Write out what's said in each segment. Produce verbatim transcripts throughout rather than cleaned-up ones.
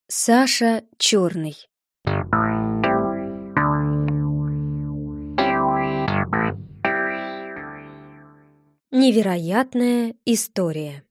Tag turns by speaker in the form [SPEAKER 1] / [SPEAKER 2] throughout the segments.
[SPEAKER 1] Саша Черный. Невероятная история.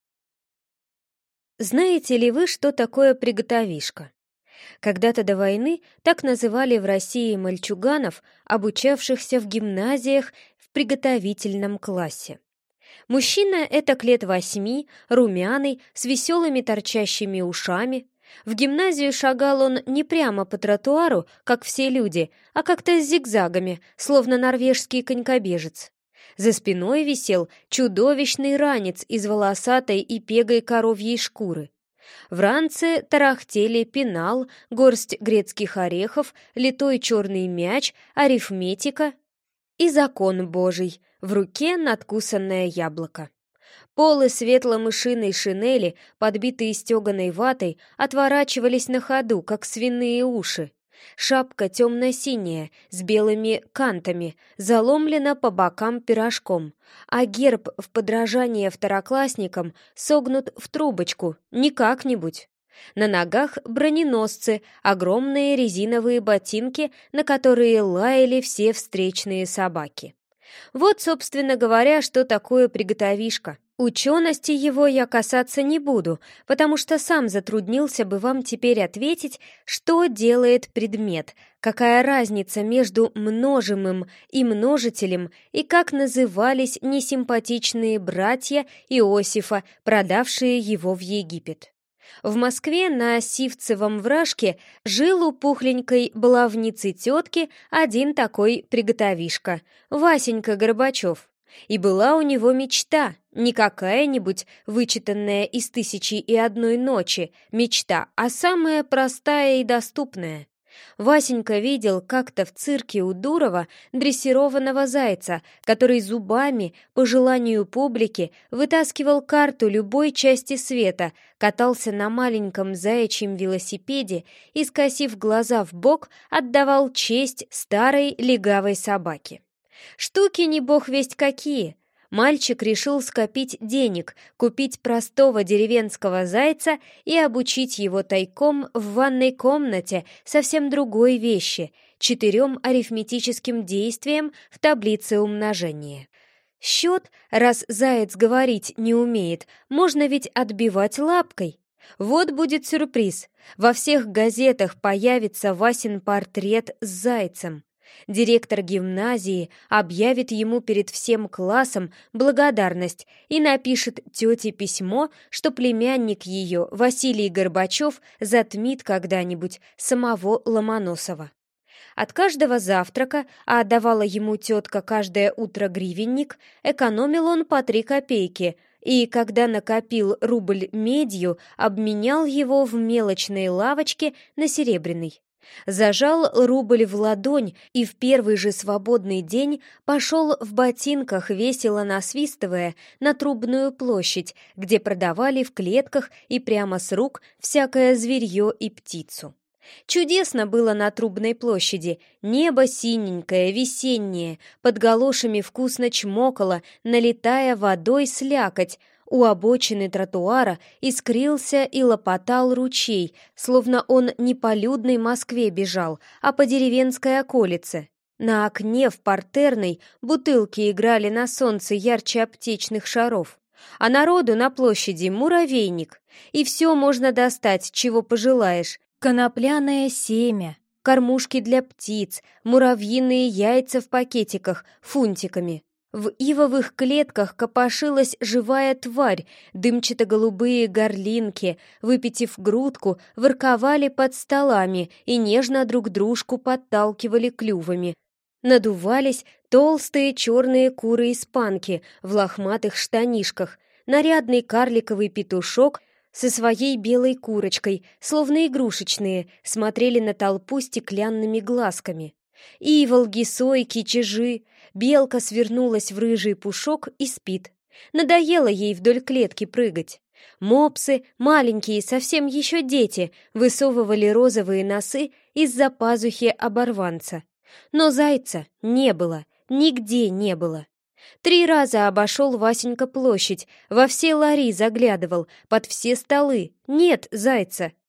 [SPEAKER 1] Знаете ли вы, что такое приготовишка? Когда-то до войны так называли в России мальчуганов, обучавшихся в гимназиях в приготовительном классе. Мужчина этак лет восьми, румяный, с веселыми торчащими ушами. В гимназию шагал он не прямо по тротуару, как все люди, а как-то с зигзагами, словно норвежский конькобежец. За спиной висел чудовищный ранец из волосатой и пегой коровьей шкуры. В ранце тарахтели пенал, горсть грецких орехов, литой черный мяч, арифметика и закон Божий, в руке надкусанное яблоко. Полы светло-мышиной шинели, подбитые стеганой ватой, отворачивались на ходу, как свиные уши. Шапка темно-синяя, с белыми кантами, заломлена по бокам пирожком, а герб в подражание второклассникам согнут в трубочку, не как-нибудь. На ногах броненосцы, огромные резиновые ботинки, на которые лаяли все встречные собаки. Вот, собственно говоря, что такое приготовишка. Учености его я касаться не буду, потому что сам затруднился бы вам теперь ответить, что делает предмет, какая разница между множимым и множителем и как назывались несимпатичные братья Иосифа, продавшие его в Египет. В Москве на Сивцевом вражке жил у пухленькой баловницы тетки один такой приготовишка, Васенька Горбачев. И была у него мечта, не какая-нибудь вычитанная из «Тысячи и одной ночи» мечта, а самая простая и доступная. Васенька видел как-то в цирке у Дурова дрессированного зайца, который зубами, по желанию публики, вытаскивал карту любой части света, катался на маленьком заячьем велосипеде и, скосив глаза в бок, отдавал честь старой легавой собаке. Штуки не бог весть какие. Мальчик решил скопить денег, купить простого деревенского зайца и обучить его тайком в ванной комнате совсем другой вещи — четырем арифметическим действиям в таблице умножения. Счет, раз заяц говорить не умеет, можно ведь отбивать лапкой. Вот будет сюрприз. Во всех газетах появится Васин портрет с зайцем. Директор гимназии объявит ему перед всем классом благодарность и напишет тете письмо, что племянник ее, Василий Горбачев, затмит когда-нибудь самого Ломоносова. От каждого завтрака, а давала ему тетка каждое утро гривенник, экономил он по три копейки, и когда накопил рубль медью, обменял его в мелочной лавочке на серебряный. Зажал рубль в ладонь и в первый же свободный день пошел в ботинках, весело насвистывая, на Трубную площадь, где продавали в клетках и прямо с рук всякое зверье и птицу. Чудесно было на Трубной площади, небо синенькое, весеннее, под галошами вкусно чмокало, налетая водой слякоть. У обочины тротуара искрился и лопотал ручей, словно он не по людной Москве бежал, а по деревенской околице. На окне в партерной бутылки играли на солнце ярче аптечных шаров. А народу на площади муравейник. И все можно достать, чего пожелаешь. Конопляное семя, кормушки для птиц, муравьиные яйца в пакетиках, фунтиками. В ивовых клетках копошилась живая тварь, дымчато-голубые горлинки, выпитив грудку, ворковали под столами и нежно друг дружку подталкивали клювами. Надувались толстые черные куры-испанки в лохматых штанишках, нарядный карликовый петушок со своей белой курочкой, словно игрушечные, смотрели на толпу стеклянными глазками. Иволги, сойки, чижи. Белка свернулась в рыжий пушок и спит. Надоело ей вдоль клетки прыгать. Мопсы, маленькие, совсем еще дети, высовывали розовые носы из-за пазухи оборванца. Но зайца не было, нигде не было. Три раза обошел Васенька площадь, во все лари заглядывал, под все столы. Нет зайца.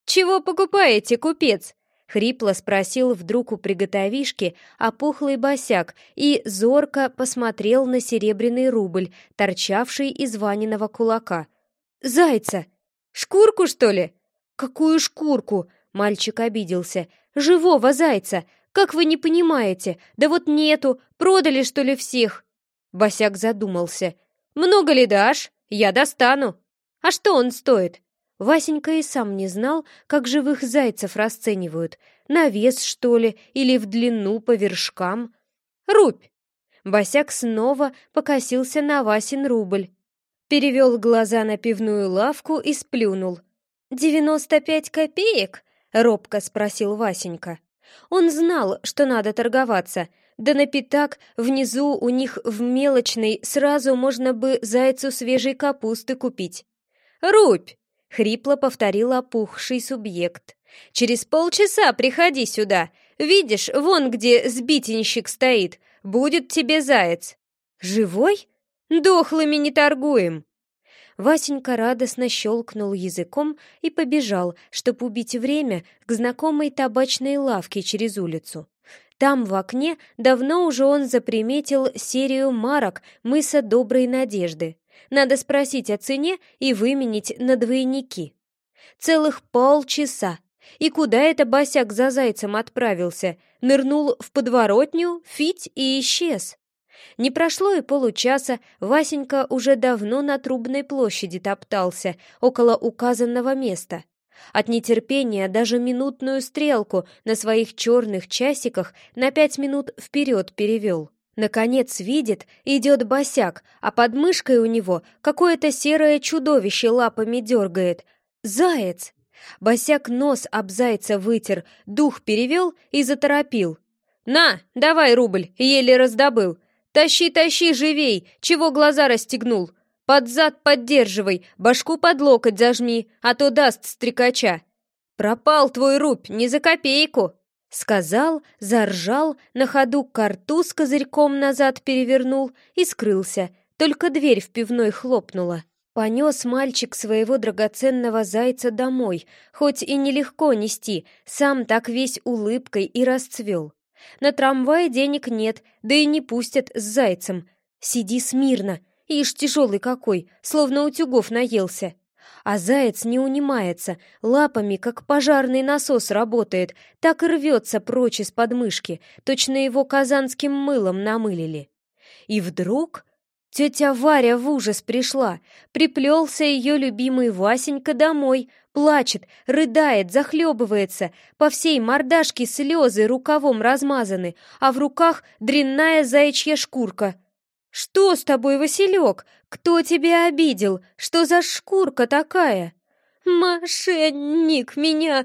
[SPEAKER 1] «Чего покупаете, купец?» — хрипло спросил вдруг у приготовишки опухлый босяк и зорко посмотрел на серебряный рубль, торчавший из Ваниного кулака. «Зайца! Шкурку, что ли?» «Какую шкурку?» — мальчик обиделся. «Живого зайца! Как вы не понимаете? Да вот нету! Продали, что ли, всех?» Босяк задумался. «Много ли дашь? Я достану!» «А что он стоит?» Васенька и сам не знал, как живых зайцев расценивают. На вес, что ли, или в длину по вершкам. «Рубь!» Босяк снова покосился на Васин рубль. Перевел глаза на пивную лавку и сплюнул. «Девяносто пять копеек?» — робко спросил Васенька. Он знал, что надо торговаться. Да на пятак внизу у них в мелочной сразу можно бы зайцу свежей капусты купить. «Рубь!» — хрипло повторил опухший субъект. «Через полчаса приходи сюда. Видишь, вон где сбитенщик стоит. Будет тебе заяц». «Живой? Дохлыми не торгуем». Васенька радостно щелкнул языком и побежал, чтоб убить время, к знакомой табачной лавке через улицу. Там в окне давно уже он заприметил серию марок мыса Доброй Надежды. Надо спросить о цене и выменить на двойники. Целых полчаса. И куда это босяк за зайцем отправился? Нырнул в подворотню, фить и исчез. Не прошло и получаса, Васенька уже давно на Трубной площади топтался, около указанного места. От нетерпения даже минутную стрелку на своих черных часиках на пять минут вперед перевел. Наконец видит, идет босяк, а под мышкой у него какое-то серое чудовище лапами дергает. Заяц! Босяк нос об зайца вытер, дух перевел и заторопил. «На, давай рубль, еле раздобыл. Тащи, тащи, живей, чего глаза расстегнул. Под зад поддерживай, башку под локоть зажми, а то даст стрекача. Пропал твой рубь, не за копейку!» Сказал, заржал, на ходу карту с козырьком назад перевернул и скрылся, только дверь в пивной хлопнула. Понес мальчик своего драгоценного зайца домой, хоть и нелегко нести, сам так весь улыбкой и расцвел. На трамвае денег нет, да и не пустят с зайцем. Сиди смирно, ишь тяжелый какой, словно утюгов наелся. А заяц не унимается, лапами, как пожарный насос работает, так и рвется прочь из подмышки, точно его казанским мылом намылили. И вдруг тетя Варя в ужас пришла, приплелся ее любимый Васенька домой, плачет, рыдает, захлебывается, по всей мордашке слезы рукавом размазаны, а в руках дрянная заячья шкурка. «Что с тобой, Василек? Кто тебя обидел? Что за шкурка такая?» «Мошенник меня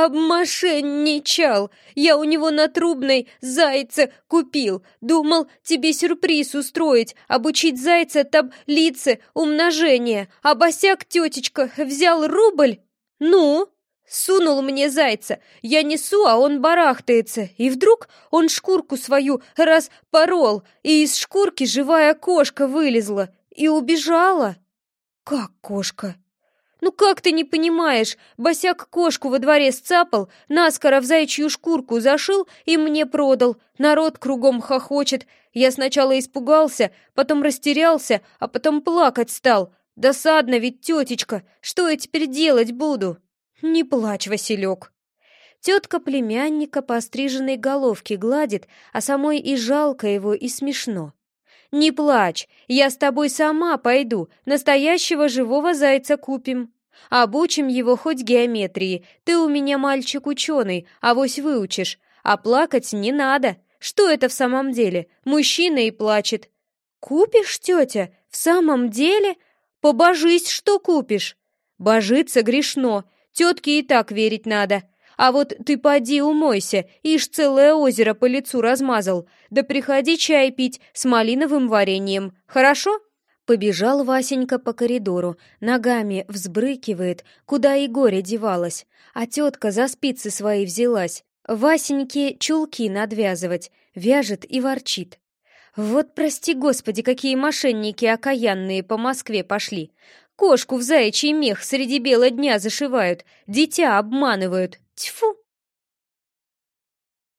[SPEAKER 1] обмошенничал! Я у него на Трубной зайца купил. Думал тебе сюрприз устроить, обучить зайца таблице умножения. А босяк тетечка взял рубль? Ну?» Сунул мне зайца. Я несу, а он барахтается. И вдруг он шкурку свою распорол, и из шкурки живая кошка вылезла и убежала. «Как кошка?» «Ну как ты не понимаешь? Босяк кошку во дворе сцапал, наскоро в заячью шкурку зашил и мне продал. Народ кругом хохочет. Я сначала испугался, потом растерялся, а потом плакать стал. Досадно ведь, тетечка, что я теперь делать буду?» «Не плачь, Василек!» Тетка племянника по остриженной головке гладит, а самой и жалко его, и смешно. «Не плачь, я с тобой сама пойду, настоящего живого зайца купим. Обучим его хоть геометрии, ты у меня мальчик ученый, авось выучишь. А плакать не надо, что это в самом деле, мужчина и плачет». «Купишь, тетя, в самом деле? Побожись, что купишь». «Божиться грешно. Тетке и так верить надо. А вот ты поди умойся, ишь целое озеро по лицу размазал. Да приходи чай пить с малиновым вареньем, хорошо?» Побежал Васенька по коридору, ногами взбрыкивает, куда и горе девалось, а тетка за спицы свои взялась. Васеньке чулки надвязывать, вяжет и ворчит. «Вот, прости господи, какие мошенники окаянные по Москве пошли! Кошку в заячий мех среди бела дня зашивают, дитя обманывают. Тьфу!